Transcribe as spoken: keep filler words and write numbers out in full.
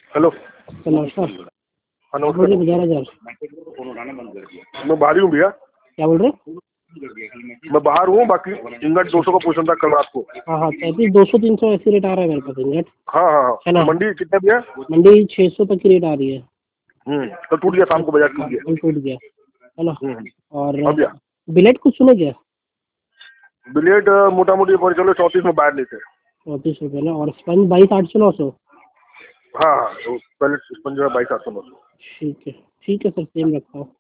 Hello sir नमस्कार। हाँ आप बोल रहे नमस्कार। ग्यारह हज़ार मैं बाहर ही हूँ भैया, क्या बोल रहे? मैं बाहर हूँ। बाकी इंगट दो सौ का पूछना था कल रात को। हाँ हाँ पैंतीस दो सौ तीन सौ ऐसी रेट आ रहा है मेरे पास इंगट, हाँ हाँ हाँ। है ना? तो मंडी कितना भैया? मंडी छः सौ तक की रेट आ रही है। हम्म कल टूट गया, शाम को बाजार टूट हाँ, गया। कल टूट गया, है ना? हम्म और हाँ भैया। बिलेट कुछ सुने क्या? बिलेट मोटा मोटी पर चलो चौंतीस में बाहर नहीं थे। चौंतीस रुपये ना, और स्पंज बाईस आठ सौ नौ सौ। हाँ हाँ तो पहले पंद्रह बाईस आठ सौ नौ सौ। ठीक है ठीक है सर, सेम रखता हूँ।